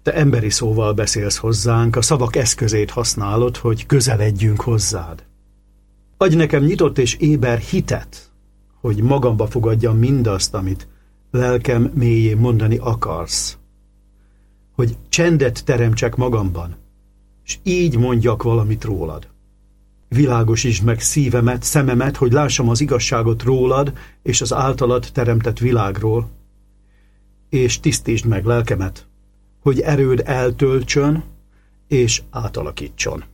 Te emberi szóval beszélsz hozzánk, a szavak eszközét használod, hogy közeledjünk hozzád. Adj nekem nyitott és éber hitet, hogy magamba fogadjam mindazt, amit lelkem mélyén mondani akarsz. Hogy csendet teremtsek magamban, és így mondjak valamit rólad. Világosítsd meg szívemet, szememet, hogy lássam az igazságot rólad és az általad teremtett világról, és tisztítsd meg lelkemet, hogy erőd eltöltsön és átalakítson.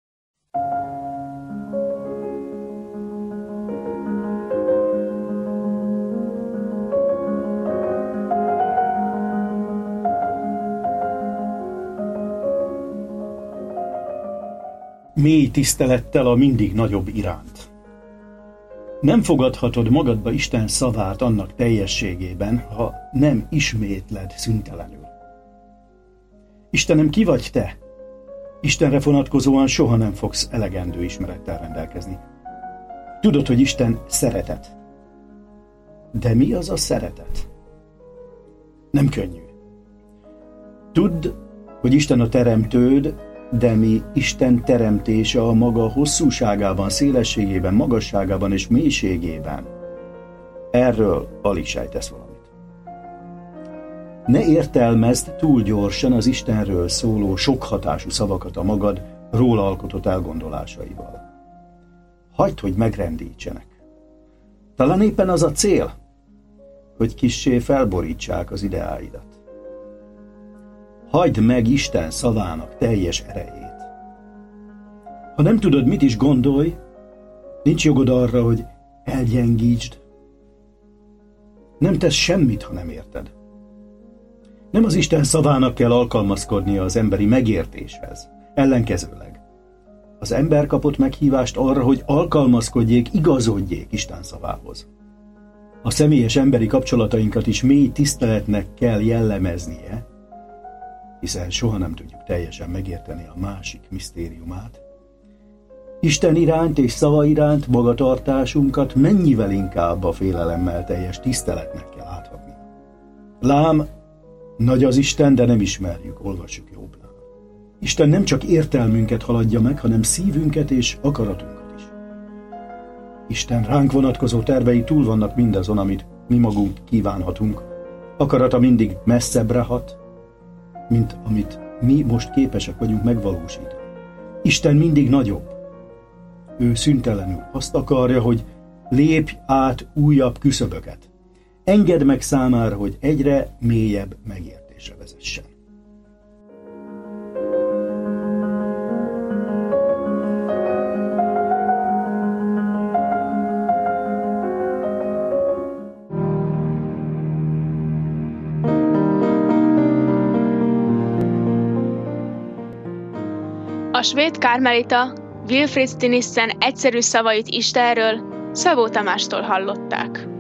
Mély tisztelettel a mindig nagyobb iránt. Nem fogadhatod magadba Isten szavát annak teljességében, ha nem ismétled szüntelenül. Istenem, ki vagy te? Istenre vonatkozóan soha nem fogsz elegendő ismerettel rendelkezni. Tudod, hogy Isten szeretet. De mi az a szeretet? Nem könnyű. Tudd, hogy Isten a teremtőd, de mi Isten teremtése a maga hosszúságában, szélességében, magasságában és mélységében. Erről alig sejtesz valamit. Ne értelmezd túl gyorsan az Istenről szóló sokhatású szavakat a magad róla alkotott elgondolásaival. Hagyd, hogy megrendítsenek. Talán éppen az a cél, hogy kissé felborítsák az ideáidat. Hagyd meg Isten szavának teljes erejét. Ha nem tudod, mit is gondolj, nincs jogod arra, hogy elgyengítsd. Nem tesz semmit, ha nem érted. Nem az Isten szavának kell alkalmazkodnia az emberi megértéshez. Ellenkezőleg. Az ember kapott meghívást arra, hogy alkalmazkodjék, igazodjék Isten szavához. A személyes emberi kapcsolatainkat is mély tiszteletnek kell jellemeznie, hiszen soha nem tudjuk teljesen megérteni a másik misztériumát. Isten iránt és szava iránt magatartásunkat mennyivel inkább a félelemmel teljes tiszteletnek kell áthatni. Lám, nagy az Isten, de nem ismerjük, olvassuk Jobbnál. Isten nem csak értelmünket haladja meg, hanem szívünket és akaratunkat is. Isten ránk vonatkozó tervei túl vannak mindazon, amit mi magunk kívánhatunk. Akarata mindig messzebbre hat, mint amit mi most képesek vagyunk megvalósítani. Isten mindig nagyobb. Ő szüntelenül azt akarja, hogy lépj át újabb küszöböket. Engedd meg számára, hogy egyre mélyebb megértésre vezessen. A svéd kármelita Wilfrid Stinissen egyszerű szavait Istenről Szabó Tamástól hallották.